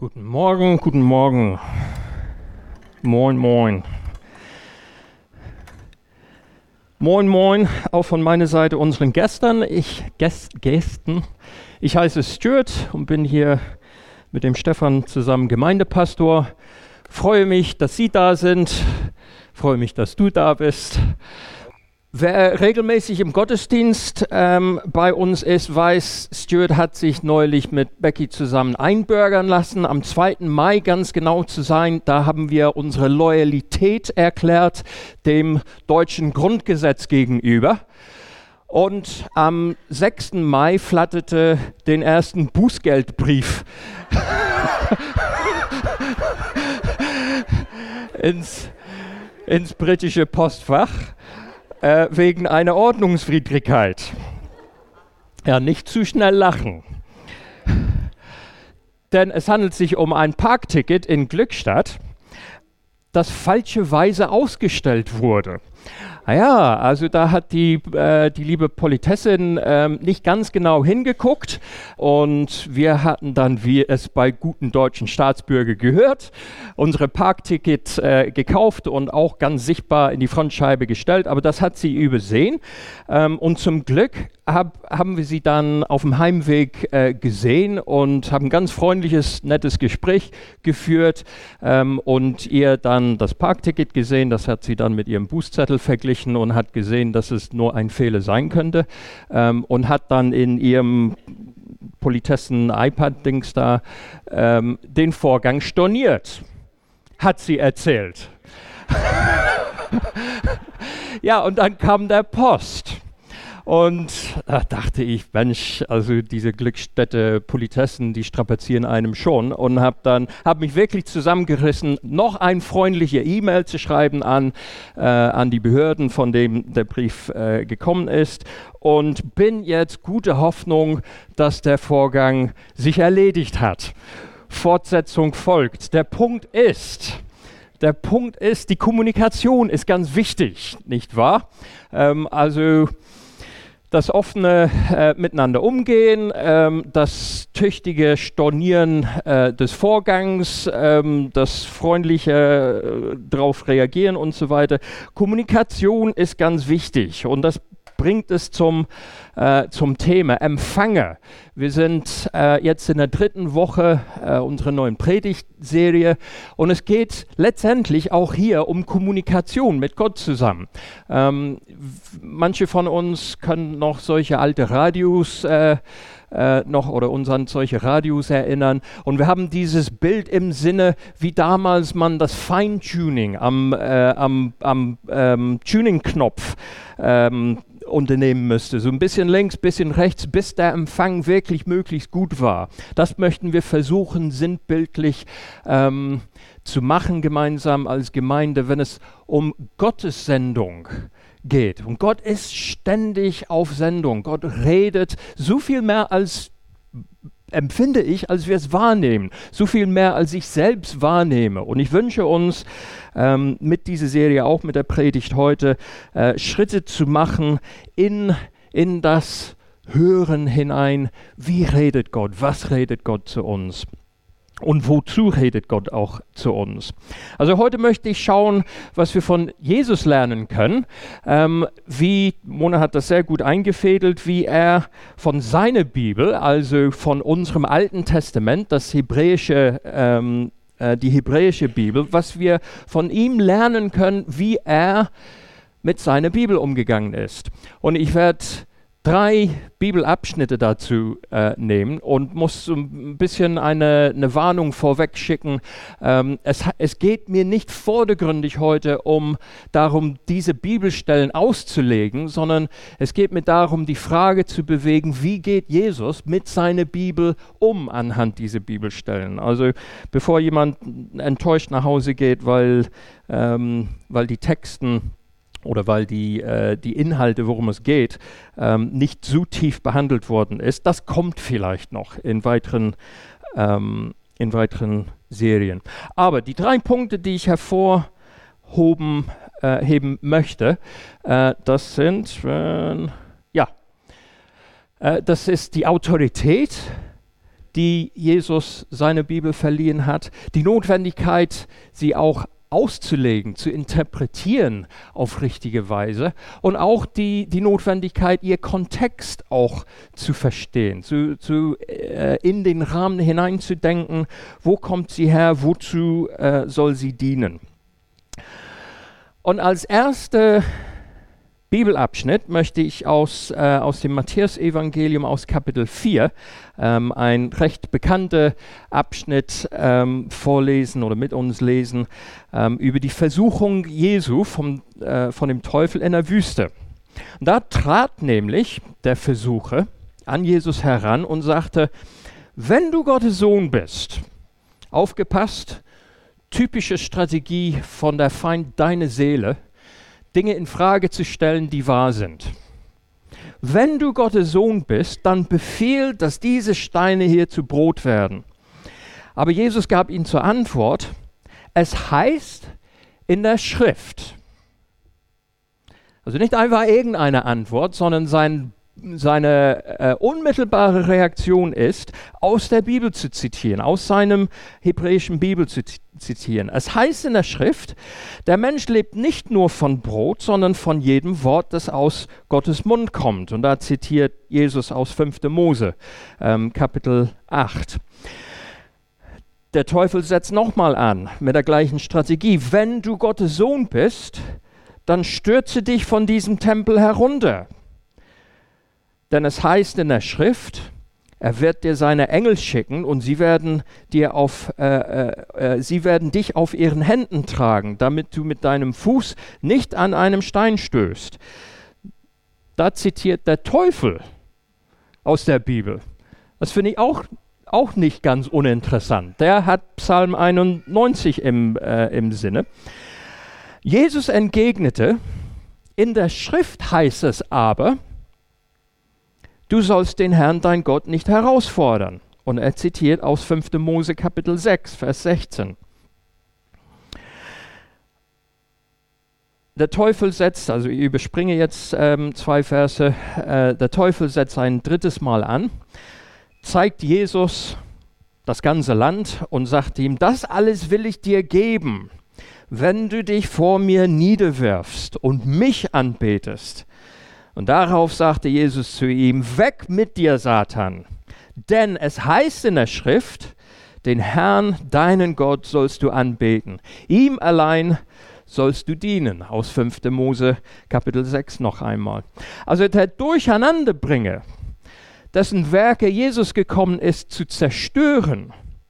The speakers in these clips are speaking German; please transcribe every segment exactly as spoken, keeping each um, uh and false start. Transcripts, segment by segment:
Guten Morgen, guten Morgen. Moin, moin. Moin, moin, auch von meiner Seite unseren Gästen. Ich, Gäst, Gästen. Ich heiße Stuart und bin hier mit dem Stefan zusammen Gemeindepastor. Freue mich, dass Sie da sind. Freue mich, dass du da bist. Wer regelmäßig im Gottesdienst ähm, bei uns ist, weiß, Stuart hat sich neulich mit Becky zusammen einbürgern lassen. Am zweiten Mai, ganz genau zu sein, da haben wir unsere Loyalität erklärt dem deutschen Grundgesetz gegenüber. Und am sechsten Mai flatterte den ersten Bußgeldbrief ins, ins britische Postfach. Äh, wegen einer Ordnungswidrigkeit. Ja, nicht zu schnell lachen. Denn es handelt sich um ein Parkticket in Glückstadt, das falscherweise ausgestellt wurde. Naja, also da hat die, äh, die liebe Politessin äh, nicht ganz genau hingeguckt und wir hatten dann, wie es bei guten deutschen Staatsbürgern gehört, unsere Parkticket äh, gekauft und auch ganz sichtbar in die Frontscheibe gestellt, aber das hat sie übersehen ähm, und zum Glück hab, haben wir sie dann auf dem Heimweg äh, gesehen und haben ein ganz freundliches, nettes Gespräch geführt ähm, und ihr dann das Parkticket gesehen, das hat sie dann mit ihrem Bußzettel verglichen und hat gesehen, dass es nur ein Fehler sein könnte ähm, und hat dann in ihrem Politessen-iPad-Dings da ähm, den Vorgang storniert, hat sie erzählt. Ja, und dann kam der Post. Und da dachte ich, Mensch, also diese Glückstädte Politessen, die strapazieren einem schon. Und habe dann, habe mich wirklich zusammengerissen, noch ein freundliche E-Mail zu schreiben an, äh, an die Behörden, von dem der Brief äh, gekommen ist. Und bin jetzt guter Hoffnung, dass der Vorgang sich erledigt hat. Fortsetzung folgt. Der Punkt ist, der Punkt ist, die Kommunikation ist ganz wichtig, nicht wahr? Ähm, also das offene äh, Miteinander umgehen, ähm, das tüchtige Stornieren äh, des Vorgangs, ähm, das freundliche äh, darauf reagieren und so weiter. Kommunikation ist ganz wichtig und das bringt es zum, äh, zum Thema Empfänger. Wir sind äh, jetzt in der dritten Woche äh, unserer neuen Predigtserie und es geht letztendlich auch hier um Kommunikation mit Gott zusammen. Ähm, manche von uns können noch solche alte Radios äh, äh, noch oder uns an solche Radios erinnern und wir haben dieses Bild im Sinne, wie damals man das Feintuning am, äh, am, am ähm, Tuning-Knopf ähm, unternehmen müsste. So ein bisschen links, bisschen rechts, bis der Empfang wirklich möglichst gut war. Das möchten wir versuchen, sinnbildlich ähm, zu machen, gemeinsam als Gemeinde, wenn es um Gottes Sendung geht. Und Gott ist ständig auf Sendung. Gott redet so viel mehr als empfinde ich, als wir es wahrnehmen. So viel mehr, als ich selbst wahrnehme. Und ich wünsche uns ähm, mit dieser Serie, auch mit der Predigt heute, äh, Schritte zu machen in, in das Hören hinein. Wie redet Gott? Was redet Gott zu uns? Und wozu redet Gott auch zu uns? Also heute möchte ich schauen, was wir von Jesus lernen können. Ähm, wie, Mona hat das sehr gut eingefädelt, wie er von seiner Bibel, also von unserem Alten Testament, das hebräische, ähm, äh, die hebräische Bibel, was wir von ihm lernen können, wie er mit seiner Bibel umgegangen ist. Und ich werde drei Bibelabschnitte dazu äh, nehmen und muss so ein bisschen eine, eine Warnung vorweg schicken. Ähm, es, es geht mir nicht vordergründig heute um darum, diese Bibelstellen auszulegen, sondern es geht mir darum, die Frage zu bewegen, wie geht Jesus mit seiner Bibel um anhand dieser Bibelstellen. Also bevor jemand enttäuscht nach Hause geht, weil, ähm, weil die Texten oder weil die, äh, die Inhalte, worum es geht, ähm, nicht so tief behandelt worden ist. Das kommt vielleicht noch in weiteren, ähm, in weiteren Serien. Aber die drei Punkte, die ich hervorheben äh, heben möchte, äh, das sind, äh, ja, äh, das ist die Autorität, die Jesus seine Bibel verliehen hat, die Notwendigkeit, sie auch auszulegen, zu interpretieren auf richtige Weise und auch die, die Notwendigkeit, ihr Kontext auch zu verstehen, zu, zu, äh, in den Rahmen hineinzudenken, wo kommt sie her, wozu äh, soll sie dienen. Und als erster Bibelabschnitt möchte ich aus, äh, aus dem Matthäus-Evangelium aus Kapitel vier ähm, ein recht bekannter Abschnitt ähm, vorlesen oder mit uns lesen ähm, über die Versuchung Jesu vom, äh, von dem Teufel in der Wüste. Und da trat nämlich der Versucher an Jesus heran und sagte, wenn du Gottes Sohn bist, aufgepasst, typische Strategie von der Feind deine Seele, Dinge in Frage zu stellen, die wahr sind. Wenn du Gottes Sohn bist, dann befiehl, dass diese Steine hier zu Brot werden. Aber Jesus gab ihnen zur Antwort, es heißt in der Schrift. Also nicht einfach irgendeine Antwort, sondern sein Seine äh, unmittelbare Reaktion ist, aus der Bibel zu zitieren, aus seinem hebräischen Bibel zu zitieren. Es heißt in der Schrift, der Mensch lebt nicht nur von Brot, sondern von jedem Wort, das aus Gottes Mund kommt. Und da zitiert Jesus aus fünfter Mose, ähm, Kapitel acht. Der Teufel setzt nochmal an mit der gleichen Strategie. Wenn du Gottes Sohn bist, dann stürze dich von diesem Tempel herunter. Denn es heißt in der Schrift, er wird dir seine Engel schicken und sie werden, dir auf, äh, äh, sie werden dich auf ihren Händen tragen, damit du mit deinem Fuß nicht an einem Stein stößt. Da zitiert der Teufel aus der Bibel. Das finde ich auch, auch nicht ganz uninteressant. Der hat Psalm einundneunzig im, äh, im Sinne. Jesus entgegnete, in der Schrift heißt es aber, du sollst den Herrn, dein Gott, nicht herausfordern. Und er zitiert aus fünfter Mose Kapitel sechs, Vers sechzehn. Der Teufel setzt, also ich überspringe jetzt ähm, zwei Verse, äh, der Teufel setzt ein drittes Mal an, zeigt Jesus das ganze Land und sagt ihm, das alles will ich dir geben, wenn du dich vor mir niederwirfst und mich anbetest. Und darauf sagte Jesus zu ihm, weg mit dir, Satan, denn es heißt in der Schrift, den Herrn, deinen Gott, sollst du anbeten. Ihm allein sollst du dienen. Aus fünfter Mose Kapitel sechs noch einmal. Also der Durcheinanderbringer, dessen Werke Jesus gekommen ist zu zerstören,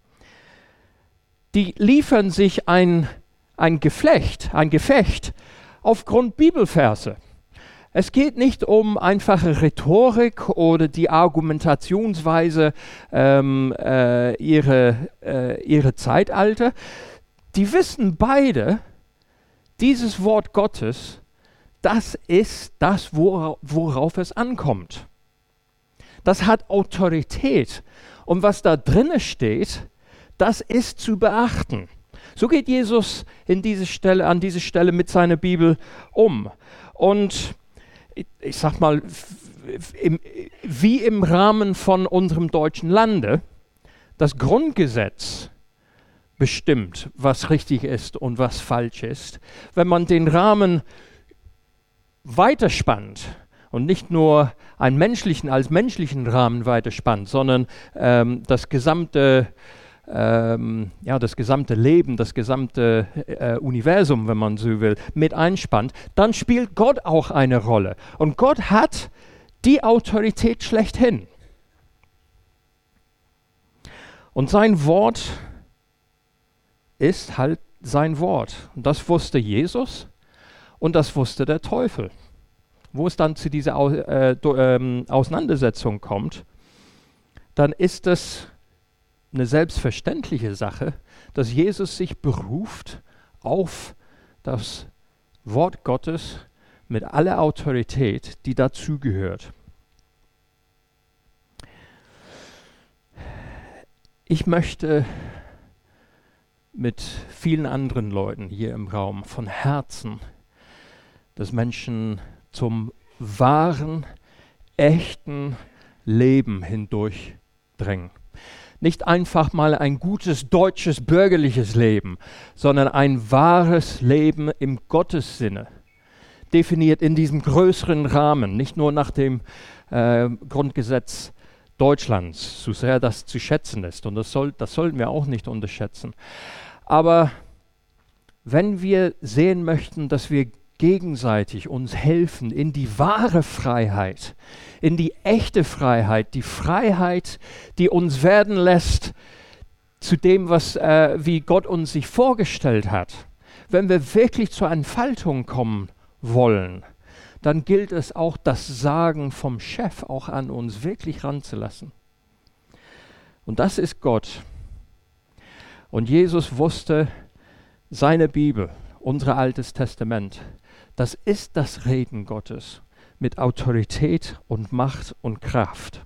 die liefern sich ein, ein Geflecht, ein Gefecht aufgrund Bibelverse. Es geht nicht um einfache Rhetorik oder die Argumentationsweise ähm, äh, ihrer äh, ihre Zeitalter. Die wissen beide, dieses Wort Gottes, das ist das, wora, worauf es ankommt. Das hat Autorität. Und was da drinne steht, das ist zu beachten. So geht Jesus in diese Stelle, an diese Stelle mit seiner Bibel um. Und ich, ich sag mal, im, wie im Rahmen von unserem deutschen Lande, das Grundgesetz bestimmt, was richtig ist und was falsch ist. Wenn man den Rahmen weiterspannt und nicht nur einen menschlichen als menschlichen Rahmen weiterspannt, sondern ähm, das gesamte Ähm, ja, das gesamte Leben, das gesamte äh, Universum, wenn man so will, mit einspannt, dann spielt Gott auch eine Rolle. Und Gott hat die Autorität schlechthin. Und sein Wort ist halt sein Wort. Und das wusste Jesus und das wusste der Teufel. Wo es dann zu dieser Au äh, do, ähm, Auseinandersetzung kommt, dann ist es eine selbstverständliche Sache, dass Jesus sich beruft auf das Wort Gottes mit aller Autorität, die dazugehört. Ich möchte mit vielen anderen Leuten hier im Raum von Herzen, dass Menschen zum wahren, echten Leben hindurchdrängen. Nicht einfach mal ein gutes deutsches bürgerliches Leben, sondern ein wahres Leben im Gottessinne, definiert in diesem größeren Rahmen, nicht nur nach dem äh, Grundgesetz Deutschlands, so sehr das zu schätzen ist. Und das, soll, das sollten wir auch nicht unterschätzen. Aber wenn wir sehen möchten, dass wir gegenseitig uns helfen in die wahre Freiheit, in die echte Freiheit, die Freiheit, die uns werden lässt zu dem, was, äh, wie Gott uns sich vorgestellt hat, wenn wir wirklich zur Entfaltung kommen wollen, dann gilt es auch, das Sagen vom Chef auch an uns wirklich ranzulassen. Und das ist Gott. Und Jesus wusste, seine Bibel, unser Altes Testament, das ist das Reden Gottes mit Autorität und Macht und Kraft.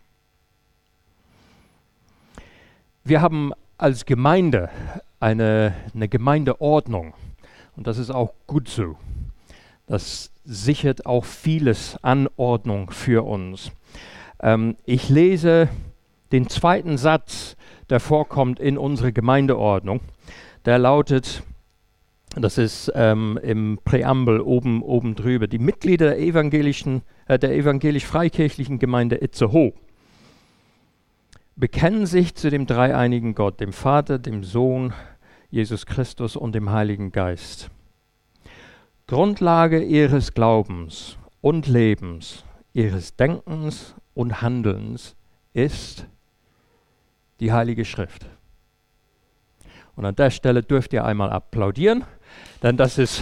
Wir haben als Gemeinde eine, eine Gemeindeordnung und das ist auch gut so. Das sichert auch vieles Anordnung für uns. Ähm, ich lese den zweiten Satz, der vorkommt in unserer Gemeindeordnung. Der lautet, das ist ähm, im Präambel oben, oben drüber, die Mitglieder der evangelischen, äh, der evangelisch-freikirchlichen Gemeinde Itzehoe bekennen sich zu dem dreieinigen Gott, dem Vater, dem Sohn, Jesus Christus und dem Heiligen Geist. Grundlage ihres Glaubens und Lebens, ihres Denkens und Handelns ist die Heilige Schrift. Und an der Stelle dürft ihr einmal applaudieren, denn das ist,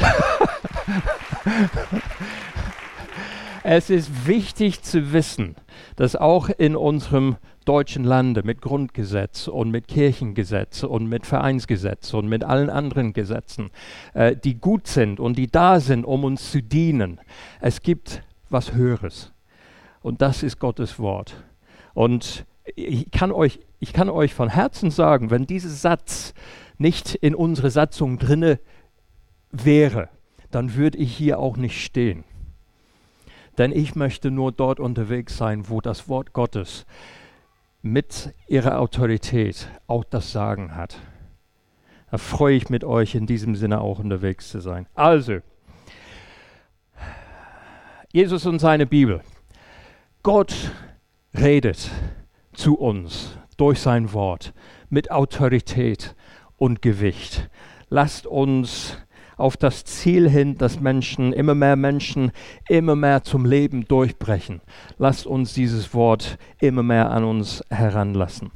es ist wichtig zu wissen, dass auch in unserem deutschen Lande mit Grundgesetz und mit Kirchengesetz und mit Vereinsgesetz und mit allen anderen Gesetzen, äh, die gut sind und die da sind, um uns zu dienen. Es gibt was Höheres und das ist Gottes Wort. Und ich kann euch, ich kann euch von Herzen sagen, wenn dieser Satz nicht in unserer Satzung drinne wäre, dann würde ich hier auch nicht stehen. Denn ich möchte nur dort unterwegs sein, wo das Wort Gottes mit ihrer Autorität auch das Sagen hat. Da freue ich mit euch in diesem Sinne auch unterwegs zu sein. Also, Jesus und seine Bibel. Gott redet zu uns durch sein Wort mit Autorität und Gewicht. Lasst uns auf das Ziel hin, dass Menschen, immer mehr Menschen, immer mehr zum Leben durchbrechen. Lasst uns dieses Wort immer mehr an uns heranlassen.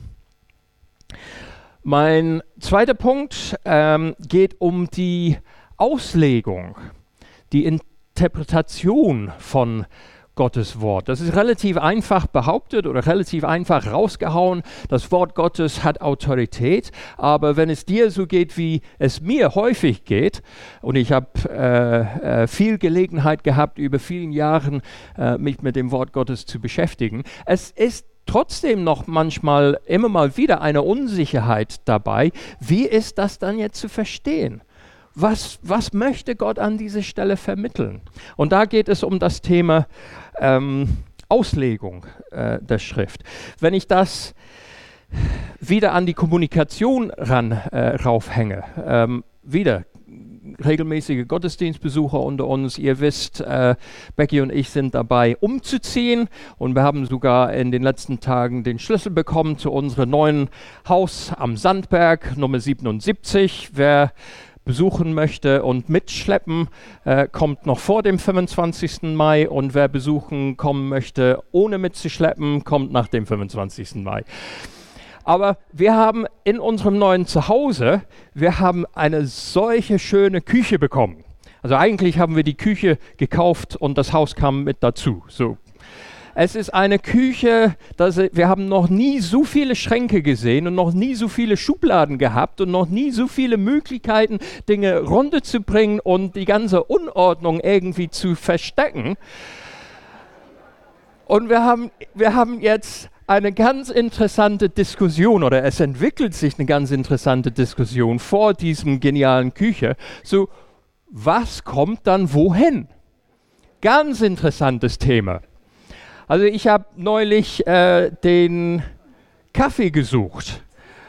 Mein zweiter Punkt ähm, geht um die Auslegung, die Interpretation von Gottes Wort. Das ist relativ einfach behauptet oder relativ einfach rausgehauen. Das Wort Gottes hat Autorität, aber wenn es dir so geht, wie es mir häufig geht, und ich habe äh, äh, viel Gelegenheit gehabt, über vielen Jahren äh, mich mit dem Wort Gottes zu beschäftigen, es ist trotzdem noch manchmal immer mal wieder eine Unsicherheit dabei. Wie ist das dann jetzt zu verstehen? Was, was möchte Gott an dieser Stelle vermitteln? Und da geht es um das Thema ähm, Auslegung äh, der Schrift. Wenn ich das wieder an die Kommunikation ran äh, raufhänge, ähm, wieder regelmäßige Gottesdienstbesucher unter uns. Ihr wisst, äh, Becky und ich sind dabei umzuziehen und wir haben sogar in den letzten Tagen den Schlüssel bekommen zu unserem neuen Haus am Sandberg, Nummer siebenundsiebzig. Wer besuchen möchte und mitschleppen, äh, kommt noch vor dem fünfundzwanzigsten Mai und wer besuchen kommen möchte, ohne mitzuschleppen, kommt nach dem fünfundzwanzigsten Mai. Aber wir haben in unserem neuen Zuhause, wir haben eine solche schöne Küche bekommen. Also eigentlich haben wir die Küche gekauft und das Haus kam mit dazu. So. Es ist eine Küche, dass wir haben noch nie so viele Schränke gesehen und noch nie so viele Schubladen gehabt und noch nie so viele Möglichkeiten, Dinge runterzubringen und die ganze Unordnung irgendwie zu verstecken. Und wir haben, wir haben jetzt eine ganz interessante Diskussion oder es entwickelt sich eine ganz interessante Diskussion vor diesem genialen Küche. So, was kommt dann wohin? Ganz interessantes Thema. Also ich habe neulich äh, den Kaffee gesucht.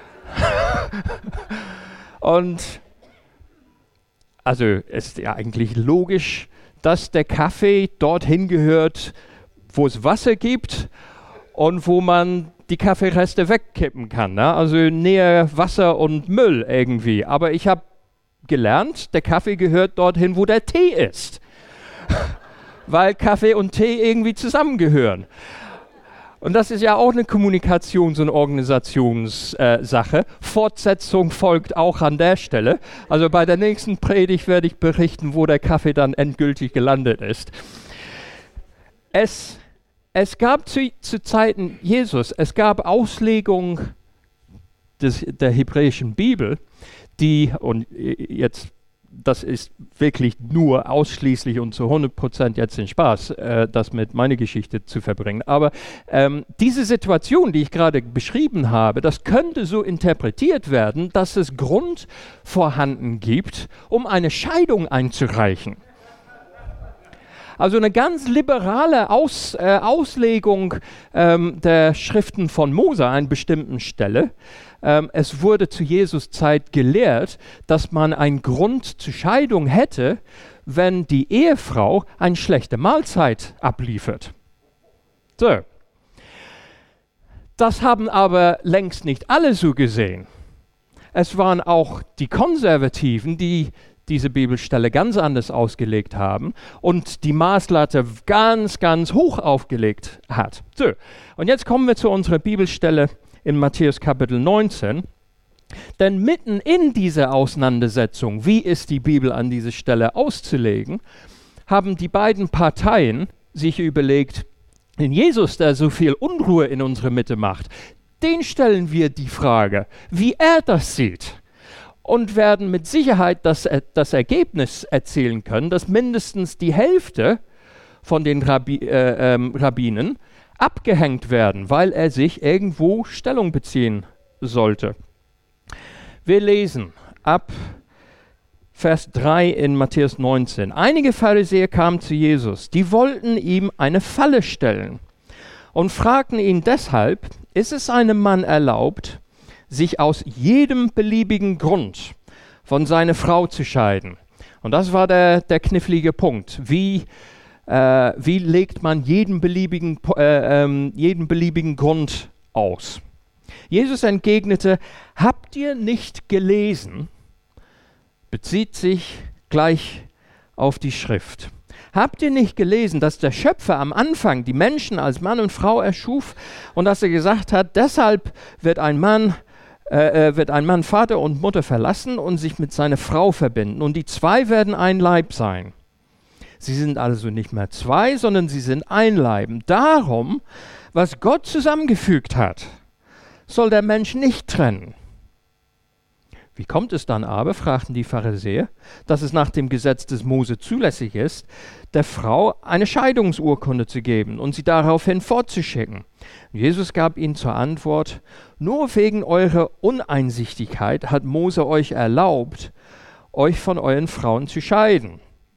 Und also es ist ja eigentlich logisch, dass der Kaffee dorthin gehört, wo es Wasser gibt und wo man die Kaffeereste wegkippen kann. Ne? Also näher Wasser und Müll irgendwie. Aber ich habe gelernt, der Kaffee gehört dorthin, wo der Tee ist. Weil Kaffee und Tee irgendwie zusammengehören. Und das ist ja auch eine Kommunikations- und Organisationssache. Äh, Fortsetzung folgt auch an der Stelle. Also bei der nächsten Predigt werde ich berichten, wo der Kaffee dann endgültig gelandet ist. Es, es gab zu, zu Zeiten Jesus, es gab Auslegung des, der hebräischen Bibel, die, und jetzt das ist wirklich nur ausschließlich und zu hundert Prozent jetzt den Spaß, äh, das mit meiner Geschichte zu verbringen. Aber ähm, diese Situation, die ich gerade beschrieben habe, das könnte so interpretiert werden, dass es Grund vorhanden gibt, um eine Scheidung einzureichen. Also eine ganz liberale Aus, äh, Auslegung ähm, der Schriften von Mose an einer bestimmten Stelle. Ähm, es wurde zu Jesus Zeit gelehrt, dass man einen Grund zur Scheidung hätte, wenn die Ehefrau eine schlechte Mahlzeit abliefert. So. Das haben aber längst nicht alle so gesehen. Es waren auch die Konservativen, die diese Bibelstelle ganz anders ausgelegt haben und die Maßlatte ganz, ganz hoch aufgelegt hat. So, und jetzt kommen wir zu unserer Bibelstelle in Matthäus Kapitel neunzehn. Denn mitten in dieser Auseinandersetzung, wie ist die Bibel an dieser Stelle auszulegen, haben die beiden Parteien sich überlegt, den Jesus, der so viel Unruhe in unserer Mitte macht, den stellen wir die Frage, wie er das sieht. Und werden mit Sicherheit das, das Ergebnis erzielen können, dass mindestens die Hälfte von den Rabbi, äh, ähm, Rabbinen abgehängt werden, weil er sich irgendwo Stellung beziehen sollte. Wir lesen ab Vers drei in Matthäus neunzehn. Einige Pharisäer kamen zu Jesus, die wollten ihm eine Falle stellen und fragten ihn deshalb, ist es einem Mann erlaubt, sich aus jedem beliebigen Grund von seiner Frau zu scheiden? Und das war der, der knifflige Punkt. Wie, äh, wie legt man jeden beliebigen, äh, ähm, jeden beliebigen Grund aus? Jesus entgegnete, habt ihr nicht gelesen, bezieht sich gleich auf die Schrift. Habt ihr nicht gelesen, dass der Schöpfer am Anfang die Menschen als Mann und Frau erschuf und dass er gesagt hat, deshalb wird ein Mann Äh, wird ein Mann Vater und Mutter verlassen und sich mit seiner Frau verbinden. Und die zwei werden ein Leib sein. Sie sind also nicht mehr zwei, sondern sie sind ein Leib. Darum, was Gott zusammengefügt hat, soll der Mensch nicht trennen. Wie kommt es dann aber, fragten die Pharisäer, dass es nach dem Gesetz des Mose zulässig ist, der Frau eine Scheidungsurkunde zu geben und sie daraufhin fortzuschicken? Jesus gab ihnen zur Antwort, nur wegen eurer Uneinsichtigkeit hat Mose euch erlaubt, euch von euren Frauen zu scheiden.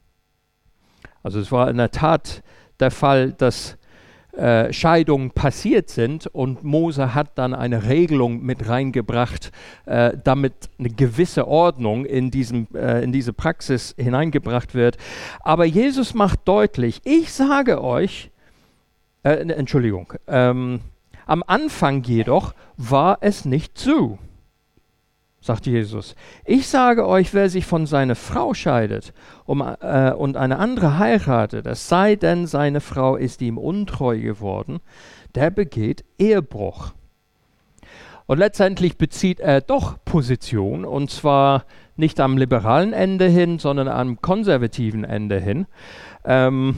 Also es war in der Tat der Fall, dass Äh, Scheidungen passiert sind und Mose hat dann eine Regelung mit reingebracht, äh, damit eine gewisse Ordnung in, diesem, äh, in diese Praxis hineingebracht wird. Aber Jesus macht deutlich, ich sage euch, äh, Entschuldigung, ähm, am Anfang jedoch war es nicht so, sagt Jesus. Ich sage euch, wer sich von seiner Frau scheidet um, äh, und eine andere heiratet, es sei denn, seine Frau ist ihm untreu geworden, der begeht Ehebruch. Und letztendlich bezieht er doch Position, und zwar nicht am liberalen Ende hin, sondern am konservativen Ende hin. Ähm,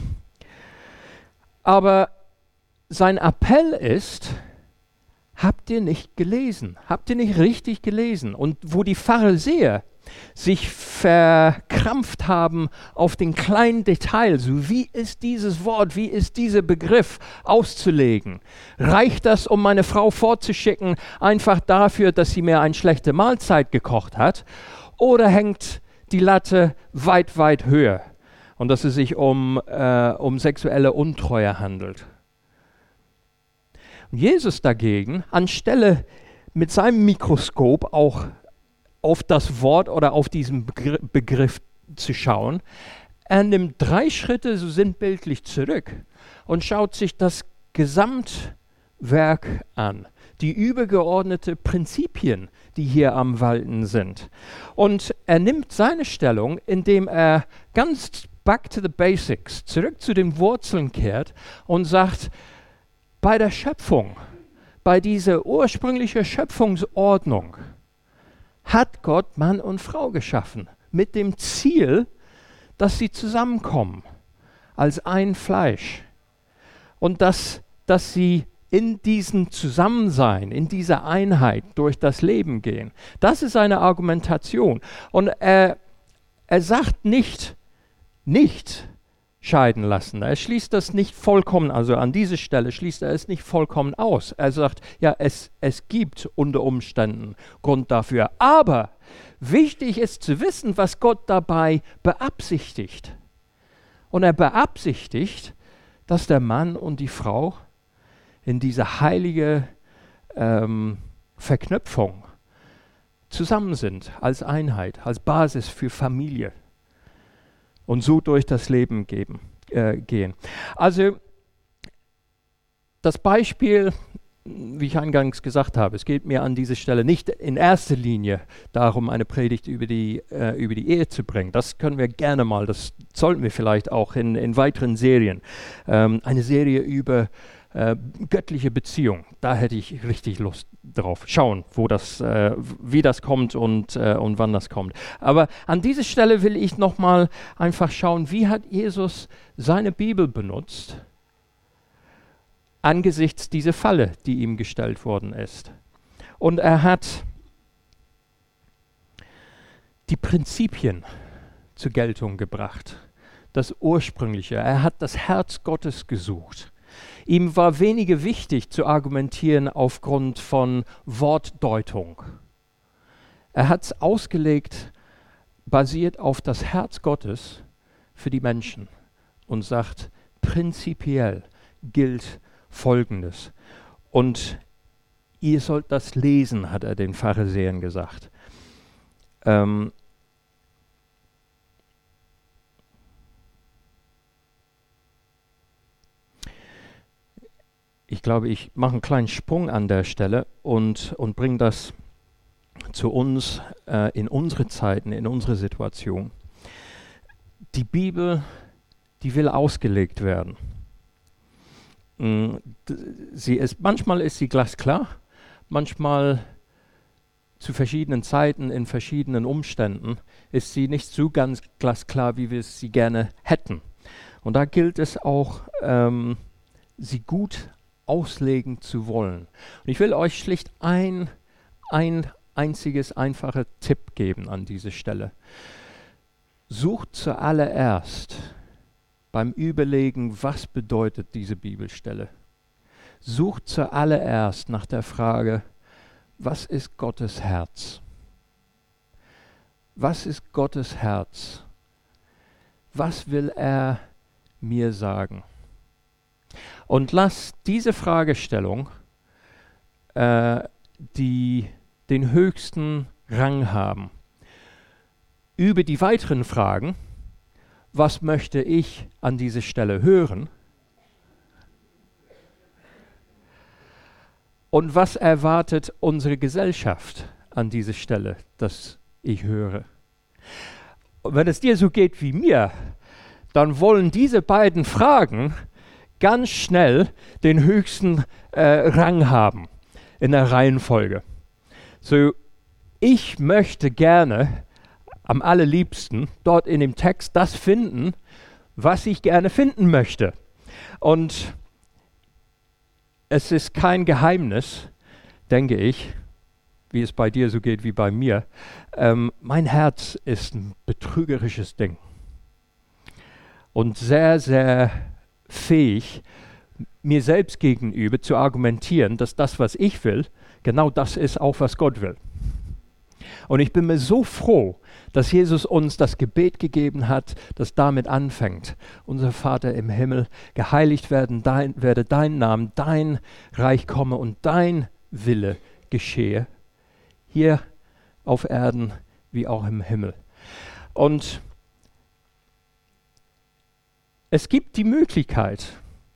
aber sein Appell ist, habt ihr nicht gelesen? Habt ihr nicht richtig gelesen? Und wo die Pharisäer sich verkrampft haben auf den kleinen Detail, so wie ist dieses Wort, wie ist dieser Begriff auszulegen? Reicht das, um meine Frau fortzuschicken, einfach dafür, dass sie mir eine schlechte Mahlzeit gekocht hat? Oder hängt die Latte weit, weit höher und dass es sich um, äh, um sexuelle Untreue handelt? Jesus dagegen, anstelle mit seinem Mikroskop auch auf das Wort oder auf diesen Begr- Begriff zu schauen, er nimmt drei Schritte so sinnbildlich zurück und schaut sich das Gesamtwerk an, die übergeordneten Prinzipien, die hier am Walten sind. Und er nimmt seine Stellung, indem er ganz back to the basics, zurück zu den Wurzeln kehrt und sagt, bei der Schöpfung, bei dieser ursprünglichen Schöpfungsordnung, hat Gott Mann und Frau geschaffen, mit dem Ziel, dass sie zusammenkommen als ein Fleisch und dass, dass sie in diesem Zusammensein, in dieser Einheit durch das Leben gehen. Das ist seine Argumentation. Und er, er sagt nicht, nicht scheiden lassen. Er schließt das nicht vollkommen, also an dieser Stelle schließt er es nicht vollkommen aus. Er sagt, ja, es, es gibt unter Umständen Grund dafür. Aber wichtig ist zu wissen, was Gott dabei beabsichtigt. Und er beabsichtigt, dass der Mann und die Frau in dieser heiligen ähm, Verknüpfung zusammen sind, als Einheit, als Basis für Familie. Und so durch das Leben geben, äh, gehen. Also das Beispiel, wie ich eingangs gesagt habe, es geht mir an dieser Stelle nicht in erster Linie darum, eine Predigt über die, äh, über die Ehe zu bringen. Das können wir gerne mal, das sollten wir vielleicht auch in, in weiteren Serien. Ähm, eine Serie über äh, göttliche Beziehung, da hätte ich richtig Lust drauf. Schauen, wo das, äh, wie das kommt und, äh, und wann das kommt. Aber an dieser Stelle will ich nochmal einfach schauen, wie hat Jesus seine Bibel benutzt, angesichts dieser Falle, die ihm gestellt worden ist. Und er hat die Prinzipien zur Geltung gebracht, das Ursprüngliche. Er hat das Herz Gottes gesucht. Ihm war weniger wichtig zu argumentieren aufgrund von Wortdeutung. Er hat es ausgelegt, basiert auf das Herz Gottes für die Menschen und sagt, prinzipiell gilt Folgendes. Und ihr sollt das lesen, hat er den Pharisäern gesagt. Ähm, Ich glaube, ich mache einen kleinen Sprung an der Stelle und, und bringe das zu uns äh, in unsere Zeiten, in unsere Situation. Die Bibel, die will ausgelegt werden. Mm, sie ist, manchmal ist sie glasklar, manchmal zu verschiedenen Zeiten, in verschiedenen Umständen, ist sie nicht so ganz glasklar, wie wir sie gerne hätten. Und da gilt es auch, ähm, sie gut auslegen zu wollen. Und ich will euch schlicht ein, ein einziges, einfacher Tipp geben an dieser Stelle. Sucht zuallererst beim Überlegen, was bedeutet diese Bibelstelle. Sucht zuallererst nach der Frage, was ist Gottes Herz? Was ist Gottes Herz? Was will er mir sagen? Und lass diese Fragestellung, äh, die den höchsten Rang haben, über die weiteren Fragen, was möchte ich an dieser Stelle hören und was erwartet unsere Gesellschaft an dieser Stelle, dass ich höre. Und wenn es dir so geht wie mir, dann wollen diese beiden Fragen ganz schnell den höchsten äh, Rang haben in der Reihenfolge. So, ich möchte gerne am allerliebsten dort in dem Text das finden, was ich gerne finden möchte. Und es ist kein Geheimnis, denke ich, wie es bei dir so geht wie bei mir. Ähm, mein Herz ist ein betrügerisches Ding und sehr, sehr fähig, mir selbst gegenüber zu argumentieren, dass das, was ich will, genau das ist auch, was Gott will. Und ich bin mir so froh, dass Jesus uns das Gebet gegeben hat, das damit anfängt. Unser Vater im Himmel, geheiligt werden dein, werde dein Name, dein Reich komme und dein Wille geschehe, hier auf Erden wie auch im Himmel. Und es gibt die Möglichkeit,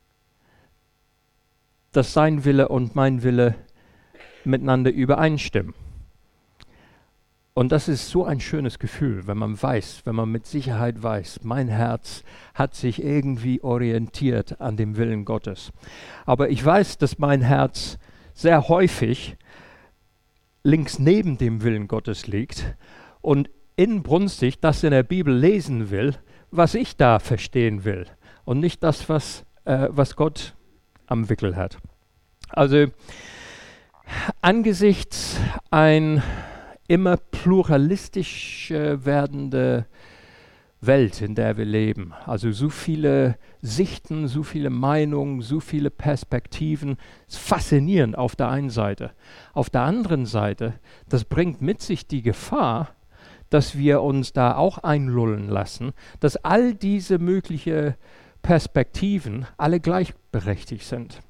dass sein Wille und mein Wille miteinander übereinstimmen. Und das ist so ein schönes Gefühl, wenn man weiß, wenn man mit Sicherheit weiß, mein Herz hat sich irgendwie orientiert an dem Willen Gottes. Aber ich weiß, dass mein Herz sehr häufig links neben dem Willen Gottes liegt und inbrünstig das in der Bibel lesen will, was ich da verstehen will und nicht das, was, äh, was Gott am Wickel hat. Also angesichts ein immer pluralistisch äh, werdende Welt, in der wir leben. Also so viele Sichten, so viele Meinungen, so viele Perspektiven. Es ist faszinierend auf der einen Seite. Auf der anderen Seite, das bringt mit sich die Gefahr, dass wir uns da auch einlullen lassen, dass all diese möglichen Perspektiven alle gleichberechtigt sind.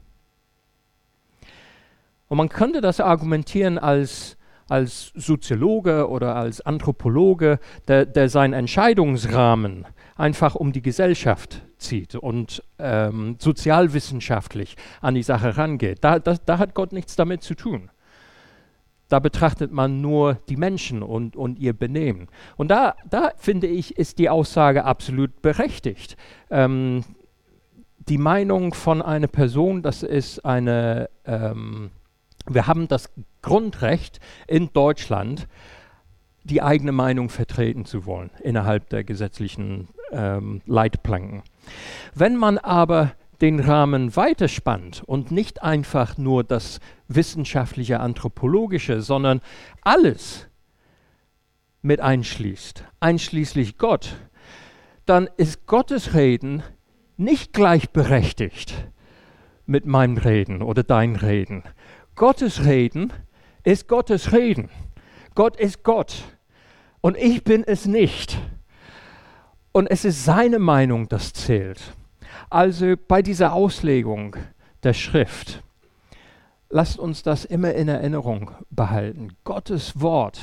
Und man könnte das argumentieren als als Soziologe oder als Anthropologe, der, der seinen Entscheidungsrahmen einfach um die Gesellschaft zieht und ähm, sozialwissenschaftlich an die Sache rangeht. Da, das, da hat Gott nichts damit zu tun. Da betrachtet man nur die Menschen und, und ihr Benehmen. Und da, da, finde ich, ist die Aussage absolut berechtigt. Ähm, die Meinung von einer Person, das ist eine... Ähm, Wir haben das Grundrecht in Deutschland, die eigene Meinung vertreten zu wollen innerhalb der gesetzlichen ähm, Leitplanken. Wenn man aber den Rahmen weiterspannt und nicht einfach nur das wissenschaftliche, anthropologische, sondern alles mit einschließt, einschließlich Gott, dann ist Gottes Reden nicht gleichberechtigt mit meinem Reden oder dein Reden. Gottes Reden ist Gottes Reden. Gott ist Gott und ich bin es nicht. Und es ist seine Meinung, das zählt. Also bei dieser Auslegung der Schrift, lasst uns das immer in Erinnerung behalten. Gottes Wort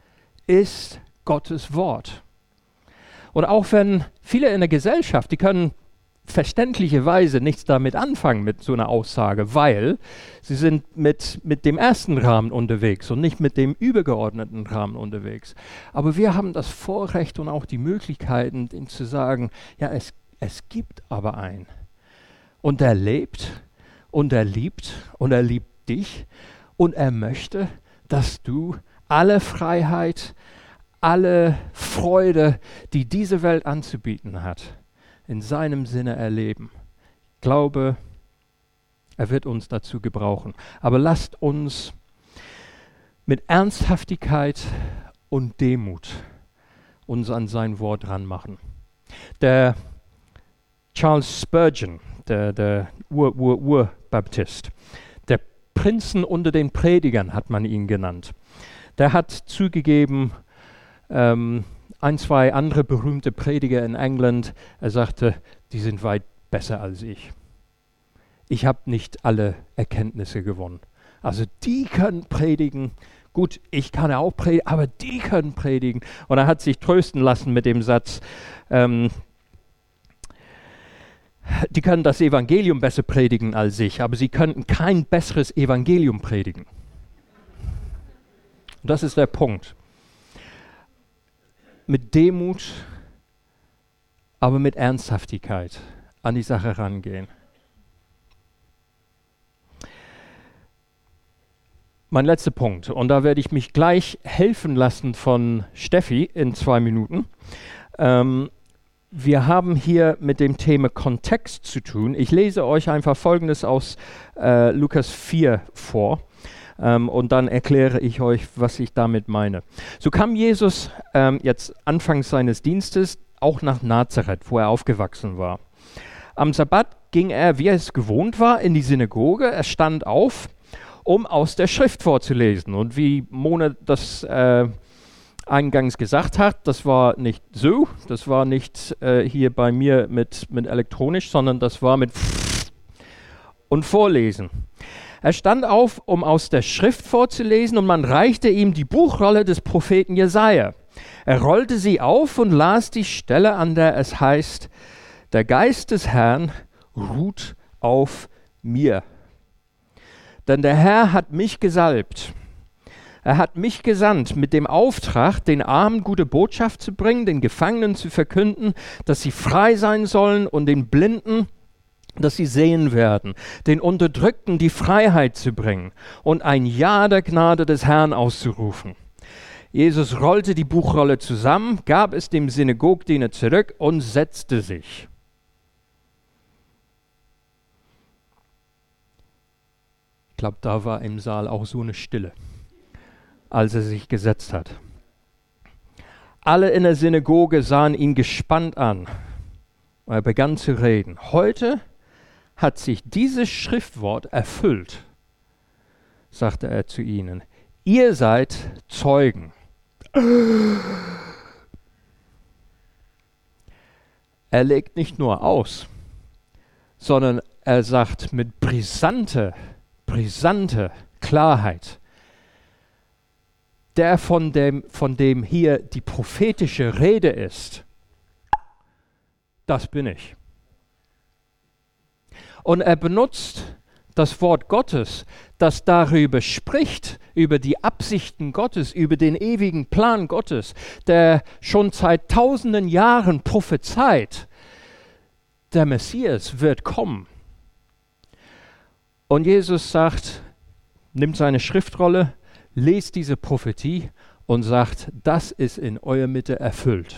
ist Gottes Wort. Und auch wenn viele in der Gesellschaft, die können verständlicherweise nichts damit anfangen mit so einer Aussage, weil sie sind mit, mit dem ersten Rahmen unterwegs und nicht mit dem übergeordneten Rahmen unterwegs. Aber wir haben das Vorrecht und auch die Möglichkeiten, ihnen zu sagen, ja, es, es gibt aber einen. Und er lebt und er liebt und er liebt dich und er möchte, dass du alle Freiheit, alle Freude, die diese Welt anzubieten hat, in seinem Sinne erleben. Ich glaube, er wird uns dazu gebrauchen. Aber lasst uns mit Ernsthaftigkeit und Demut uns an sein Wort ranmachen. Der Charles Spurgeon, der, der Ur-Ur-Ur-Baptist, der Prinzen unter den Predigern hat man ihn genannt, der hat zugegeben, ähm, ein, zwei andere berühmte Prediger in England, er sagte, die sind weit besser als ich. Ich habe nicht alle Erkenntnisse gewonnen. Also die können predigen, gut, ich kann auch predigen, aber die können predigen. Und er hat sich trösten lassen mit dem Satz, ähm, die können das Evangelium besser predigen als ich, aber sie könnten kein besseres Evangelium predigen. Und das ist der Punkt. Mit Demut, aber mit Ernsthaftigkeit an die Sache rangehen. Mein letzter Punkt, und da werde ich mich gleich helfen lassen von Steffi in zwei Minuten. Ähm, wir haben hier mit dem Thema Kontext zu tun. Ich lese euch einfach Folgendes aus äh, Lukas vier vor. Ähm, und dann erkläre ich euch, was ich damit meine. So kam Jesus ähm, jetzt anfangs seines Dienstes auch nach Nazareth, wo er aufgewachsen war. Am Sabbat ging er, wie er es gewohnt war, in die Synagoge. Er stand auf, um aus der Schrift vorzulesen. Und wie Mona das äh, eingangs gesagt habe, das war nicht so, das war nicht äh, hier bei mir mit, mit elektronisch, sondern das war mit und vorlesen. Er stand auf, um aus der Schrift vorzulesen, und man reichte ihm die Buchrolle des Propheten Jesaja. Er rollte sie auf und las die Stelle, an der es heißt: Der Geist des Herrn ruht auf mir. Denn der Herr hat mich gesalbt. Er hat mich gesandt mit dem Auftrag, den Armen gute Botschaft zu bringen, den Gefangenen zu verkünden, dass sie frei sein sollen, und den Blinden, dass sie sehen werden, den Unterdrückten die Freiheit zu bringen und ein Ja der Gnade des Herrn auszurufen. Jesus rollte die Buchrolle zusammen, gab es dem Synagogdiener zurück und setzte sich. Ich glaube, da war im Saal auch so eine Stille, als er sich gesetzt hat. Alle in der Synagoge sahen ihn gespannt an. Er begann zu reden. Heute hat sich dieses Schriftwort erfüllt, sagte er zu ihnen. Ihr seid Zeugen. Er legt nicht nur aus, sondern er sagt mit brisanter, brisanter Klarheit, der von dem, von dem hier die prophetische Rede ist, das bin ich. Und er benutzt das Wort Gottes, das darüber spricht, über die Absichten Gottes, über den ewigen Plan Gottes, der schon seit tausenden Jahren prophezeit, der Messias wird kommen. Und Jesus sagt, nimmt seine Schriftrolle, lest diese Prophetie und sagt, das ist in eurer Mitte erfüllt.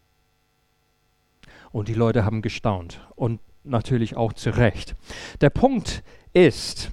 Und die Leute haben gestaunt und natürlich auch zu Recht. Der Punkt ist,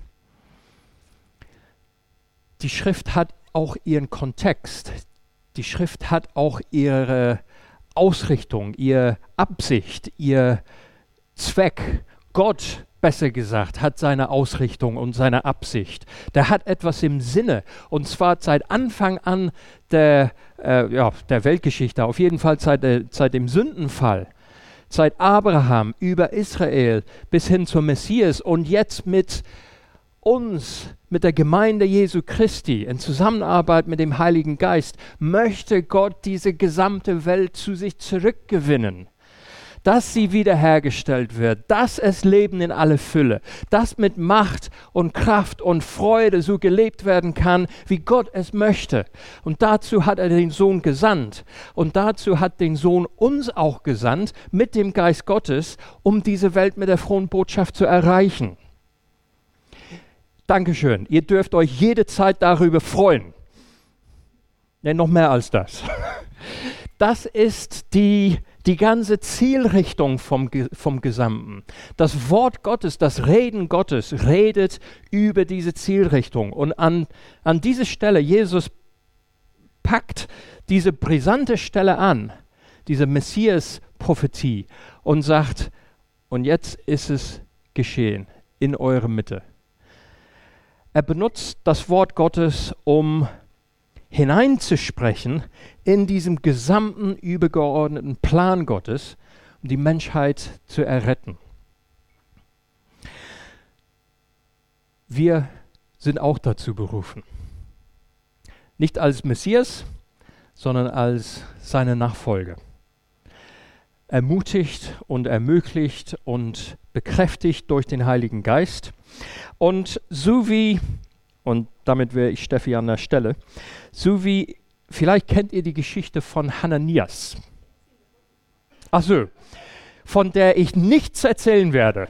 die Schrift hat auch ihren Kontext. Die Schrift hat auch ihre Ausrichtung, ihre Absicht, ihr Zweck. Gott, besser gesagt, hat seine Ausrichtung und seine Absicht. Der hat etwas im Sinne, und zwar seit Anfang an der, äh, ja, der Weltgeschichte, auf jeden Fall seit, äh, seit dem Sündenfall. Seit Abraham über Israel bis hin zum Messias und jetzt mit uns, mit der Gemeinde Jesu Christi, in Zusammenarbeit mit dem Heiligen Geist, möchte Gott diese gesamte Welt zu sich zurückgewinnen. Dass sie wiederhergestellt wird, dass es Leben in alle Fülle, dass mit Macht und Kraft und Freude so gelebt werden kann, wie Gott es möchte. Und dazu hat er den Sohn gesandt. Und dazu hat den Sohn uns auch gesandt, mit dem Geist Gottes, um diese Welt mit der frohen Botschaft zu erreichen. Dankeschön. Ihr dürft euch jede Zeit darüber freuen. Ja, noch mehr als das. Das ist die Die ganze Zielrichtung vom, vom Gesamten. Das Wort Gottes, das Reden Gottes redet über diese Zielrichtung. Und an, an diese Stelle, Jesus packt diese brisante Stelle an, diese Messias-Prophetie, und sagt, und jetzt ist es geschehen in eurer Mitte. Er benutzt das Wort Gottes, um hineinzusprechen in diesem gesamten übergeordneten Plan Gottes, um die Menschheit zu erretten. Wir sind auch dazu berufen. Nicht als Messias, sondern als seine Nachfolger. Ermutigt und ermöglicht und bekräftigt durch den Heiligen Geist. Und so wie Und damit wäre ich Steffi an der Stelle. So wie, vielleicht kennt ihr die Geschichte von Hananias. Ach so, von der ich nichts erzählen werde.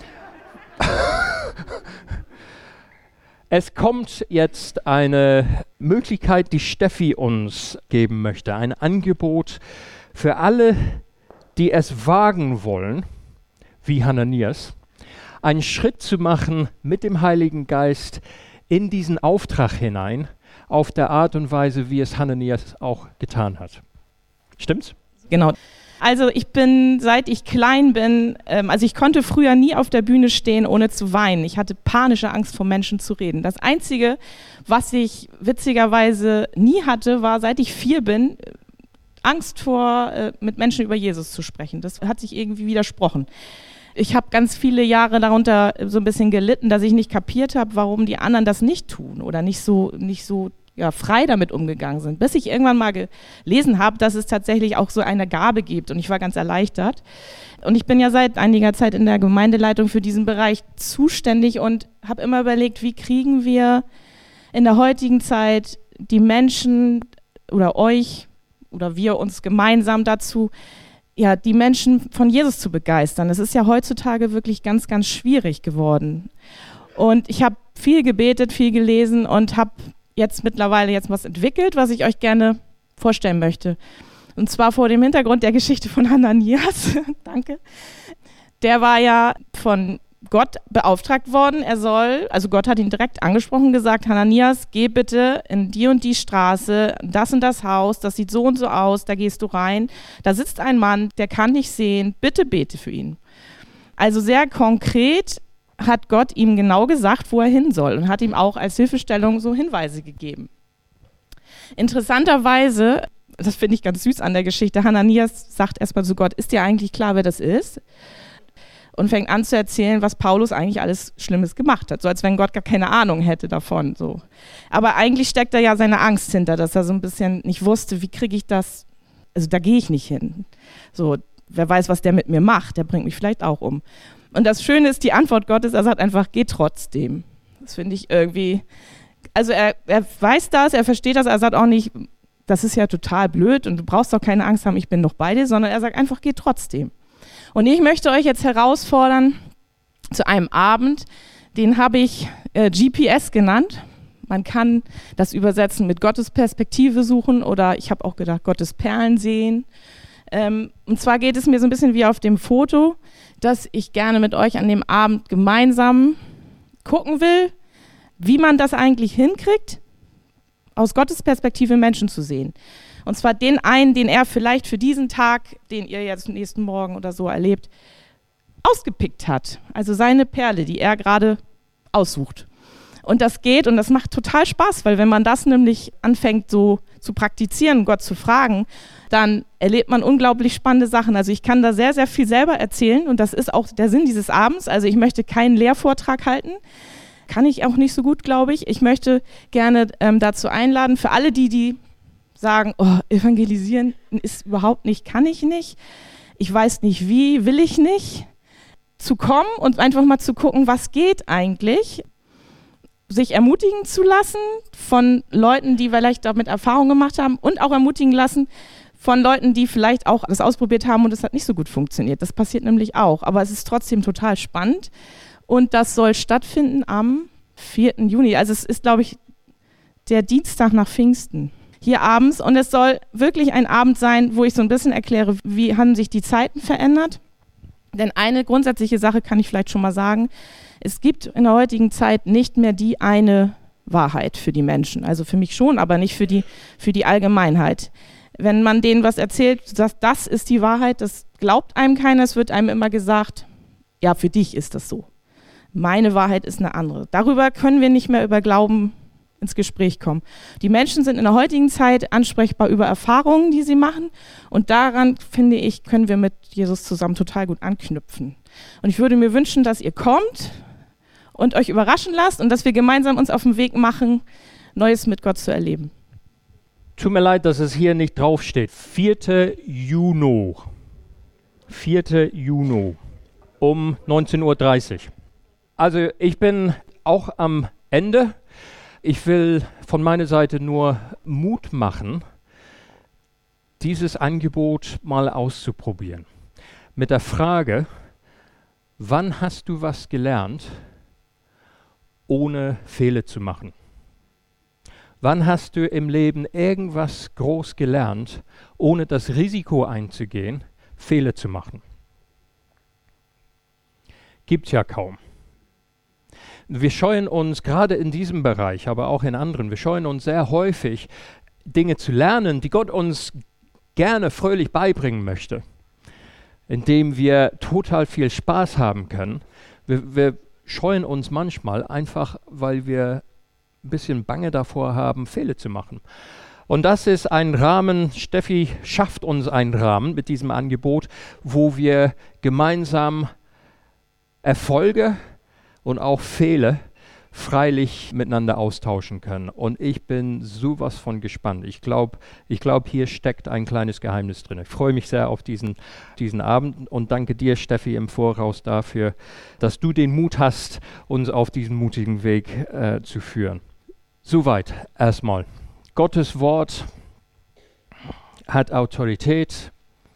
Es kommt jetzt eine Möglichkeit, die Steffi uns geben möchte. Ein Angebot für alle, die es wagen wollen, wie Hananias, einen Schritt zu machen mit dem Heiligen Geist in diesen Auftrag hinein, auf der Art und Weise, wie es Hananias auch getan hat. Stimmt's? Genau. Also ich bin, seit ich klein bin, ähm, also ich konnte früher nie auf der Bühne stehen, ohne zu weinen. Ich hatte panische Angst, vor Menschen zu reden. Das Einzige, was ich witzigerweise nie hatte, war, seit ich vier bin, Angst vor, äh, mit Menschen über Jesus zu sprechen. Das hat sich irgendwie widersprochen. Ich habe ganz viele Jahre darunter so ein bisschen gelitten, dass ich nicht kapiert habe, warum die anderen das nicht tun oder nicht so, nicht so ja, frei damit umgegangen sind. Bis ich irgendwann mal gelesen habe, dass es tatsächlich auch so eine Gabe gibt und ich war ganz erleichtert. Und ich bin ja seit einiger Zeit in der Gemeindeleitung für diesen Bereich zuständig und habe immer überlegt, wie kriegen wir in der heutigen Zeit die Menschen oder euch oder wir uns gemeinsam dazu, ja, die Menschen von Jesus zu begeistern. Es ist ja heutzutage wirklich ganz, ganz schwierig geworden. Und ich habe viel gebetet, viel gelesen und habe jetzt mittlerweile jetzt was entwickelt, was ich euch gerne vorstellen möchte. Und zwar vor dem Hintergrund der Geschichte von Hananias. Danke. Der war ja von Gott beauftragt worden. Er soll, also Gott hat ihn direkt angesprochen, gesagt, Hananias, geh bitte in die und die Straße, das und das Haus, das sieht so und so aus, da gehst du rein. Da sitzt ein Mann, der kann nicht sehen, bitte bete für ihn. Also sehr konkret hat Gott ihm genau gesagt, wo er hin soll und hat ihm auch als Hilfestellung so Hinweise gegeben. Interessanterweise, das finde ich ganz süß an der Geschichte, Hananias sagt erstmal zu Gott, ist dir eigentlich klar, wer das ist? Und fängt an zu erzählen, was Paulus eigentlich alles Schlimmes gemacht hat, so als wenn Gott gar keine Ahnung hätte davon. So. Aber eigentlich steckt da ja seine Angst hinter, dass er so ein bisschen nicht wusste, wie kriege ich das, also da gehe ich nicht hin. So, wer weiß, was der mit mir macht, der bringt mich vielleicht auch um. Und das Schöne ist, die Antwort Gottes, er sagt einfach, geh trotzdem. Das finde ich irgendwie, also er, er weiß das, er versteht das, er sagt auch nicht, das ist ja total blöd und du brauchst doch keine Angst haben, ich bin noch bei dir, sondern er sagt einfach, geh trotzdem. Und ich möchte euch jetzt herausfordern zu einem Abend, den habe ich äh, G P S genannt. Man kann das übersetzen mit Gottes Perspektive suchen oder ich habe auch gedacht, Gottes Perlen sehen. Ähm, und zwar geht es mir so ein bisschen wie auf dem Foto, dass ich gerne mit euch an dem Abend gemeinsam gucken will, wie man das eigentlich hinkriegt, aus Gottes Perspektive Menschen zu sehen. Und zwar den einen, den er vielleicht für diesen Tag, den ihr jetzt nächsten Morgen oder so erlebt, ausgepickt hat. Also seine Perle, die er gerade aussucht. Und das geht und das macht total Spaß, weil wenn man das nämlich anfängt so zu praktizieren, Gott zu fragen, dann erlebt man unglaublich spannende Sachen. Also ich kann da sehr, sehr viel selber erzählen und das ist auch der Sinn dieses Abends. Also ich möchte keinen Lehrvortrag halten, kann ich auch nicht so gut, glaube ich. Ich möchte gerne ähm, dazu einladen, für alle die, die sagen, oh, evangelisieren ist überhaupt nicht, kann ich nicht, ich weiß nicht wie, will ich nicht, zu kommen und einfach mal zu gucken, was geht eigentlich, sich ermutigen zu lassen von Leuten, die vielleicht damit Erfahrung gemacht haben und auch ermutigen lassen von Leuten, die vielleicht auch das ausprobiert haben und es hat nicht so gut funktioniert. Das passiert nämlich auch, aber es ist trotzdem total spannend und das soll stattfinden am vierten Juni. Also es ist, glaube ich, der Dienstag nach Pfingsten. Hier abends und es soll wirklich ein Abend sein, wo ich so ein bisschen erkläre, wie haben sich die Zeiten verändert. Denn eine grundsätzliche Sache kann ich vielleicht schon mal sagen, es gibt in der heutigen Zeit nicht mehr die eine Wahrheit für die Menschen. Also für mich schon, aber nicht für die, für die Allgemeinheit. Wenn man denen was erzählt, dass das ist die Wahrheit, das glaubt einem keiner, es wird einem immer gesagt, ja, für dich ist das so. Meine Wahrheit ist eine andere. Darüber können wir nicht mehr über Glauben ins Gespräch kommen. Die Menschen sind in der heutigen Zeit ansprechbar über Erfahrungen, die sie machen und daran, finde ich, können wir mit Jesus zusammen total gut anknüpfen. Und ich würde mir wünschen, dass ihr kommt und euch überraschen lasst und dass wir gemeinsam uns auf den Weg machen, Neues mit Gott zu erleben. Tut mir leid, dass es hier nicht draufsteht. vierter Juni. vierter Juni um neunzehn Uhr dreißig. Also ich bin auch am Ende. Ich will von meiner Seite nur Mut machen, dieses Angebot mal auszuprobieren. Mit der Frage, wann hast du was gelernt, ohne Fehler zu machen? Wann hast du im Leben irgendwas groß gelernt, ohne das Risiko einzugehen, Fehler zu machen? Gibt's ja kaum. Wir scheuen uns gerade in diesem Bereich, aber auch in anderen, wir scheuen uns sehr häufig, Dinge zu lernen, die Gott uns gerne fröhlich beibringen möchte. in dem wir total viel Spaß haben können. Wir, wir scheuen uns manchmal einfach, weil wir ein bisschen Bange davor haben, Fehler zu machen. Und das ist ein Rahmen, Steffi schafft uns einen Rahmen mit diesem Angebot, wo wir gemeinsam Erfolge und auch Fehler freilich miteinander austauschen können. Und ich bin sowas von gespannt. Ich glaube, ich glaub, hier steckt ein kleines Geheimnis drin. Ich freue mich sehr auf diesen, diesen Abend und danke dir, Steffi, im Voraus dafür, dass du den Mut hast, uns auf diesen mutigen Weg äh, zu führen. Soweit erstmal. Gottes Wort hat Autorität.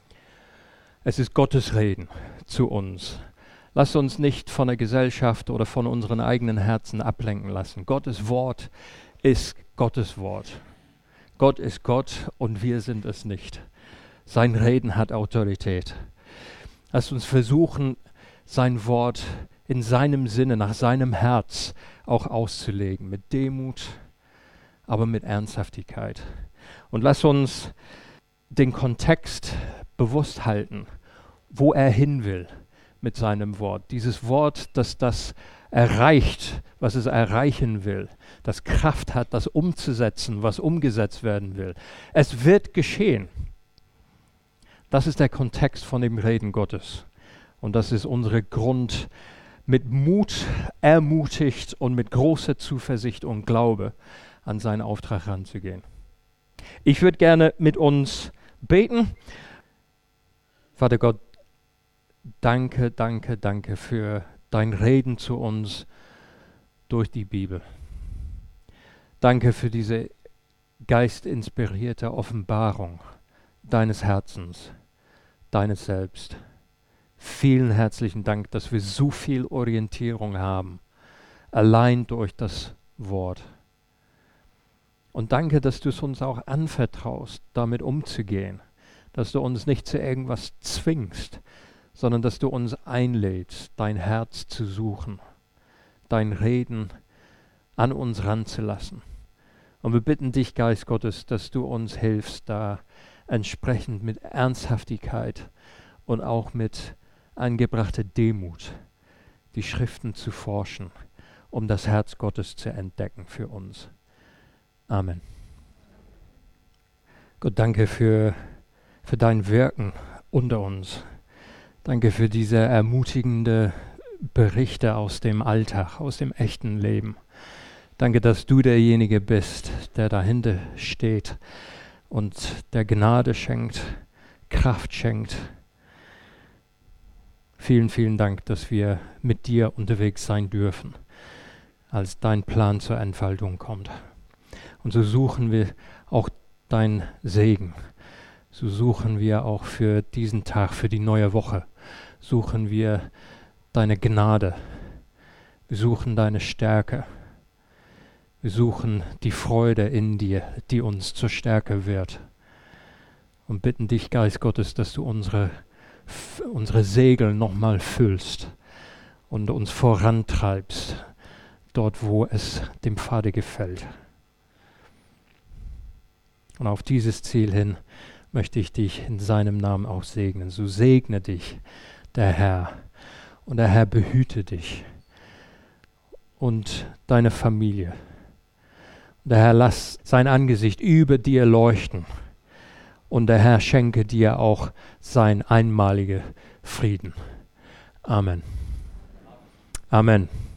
Es ist Gottes Reden zu uns. Lass uns nicht von der Gesellschaft oder von unseren eigenen Herzen ablenken lassen. Gottes Wort ist Gottes Wort. Gott ist Gott und wir sind es nicht. Sein Reden hat Autorität. Lass uns versuchen, sein Wort in seinem Sinne, nach seinem Herz auch auszulegen. Mit Demut, aber mit Ernsthaftigkeit. Und lass uns den Kontext bewusst halten, wo er hin will mit seinem Wort. Dieses Wort, das das erreicht, was es erreichen will, das Kraft hat, das umzusetzen, was umgesetzt werden will. Es wird geschehen. Das ist der Kontext von dem Reden Gottes. Und das ist unsere Grund, mit Mut ermutigt und mit großer Zuversicht und Glaube an seinen Auftrag ranzugehen. Ich würde gerne mit uns beten. Vater Gott, danke, danke, danke für dein Reden zu uns durch die Bibel. Danke für diese geistinspirierte Offenbarung deines Herzens, deines Selbst. Vielen herzlichen Dank, dass wir so viel Orientierung haben, allein durch das Wort. Und danke, dass du es uns auch anvertraust, damit umzugehen, dass du uns nicht zu irgendwas zwingst, sondern dass du uns einlädst, dein Herz zu suchen, dein Reden an uns ranzulassen. Und wir bitten dich, Geist Gottes, dass du uns hilfst, da entsprechend mit Ernsthaftigkeit und auch mit angebrachter Demut die Schriften zu forschen, um das Herz Gottes zu entdecken für uns. Amen. Gott, danke für, für dein Wirken unter uns. Danke für diese ermutigende Berichte aus dem Alltag, aus dem echten Leben. Danke, dass du derjenige bist, der dahinter steht und der Gnade schenkt, Kraft schenkt. Vielen, vielen Dank, dass wir mit dir unterwegs sein dürfen, als dein Plan zur Entfaltung kommt. Und so suchen wir auch dein Segen. So suchen wir auch für diesen Tag, für die neue Woche, suchen wir deine Gnade. Wir suchen deine Stärke. Wir suchen die Freude in dir, die uns zur Stärke wird. Und bitten dich, Geist Gottes, dass du unsere, unsere Segel nochmal füllst und uns vorantreibst, dort, wo es dem Vater gefällt. Und auf dieses Ziel hin möchte ich dich in seinem Namen auch segnen. So segne dich der Herr und der Herr behüte dich und deine Familie. Und der Herr lass sein Angesicht über dir leuchten und der Herr schenke dir auch sein einmaliger Frieden. Amen. Amen.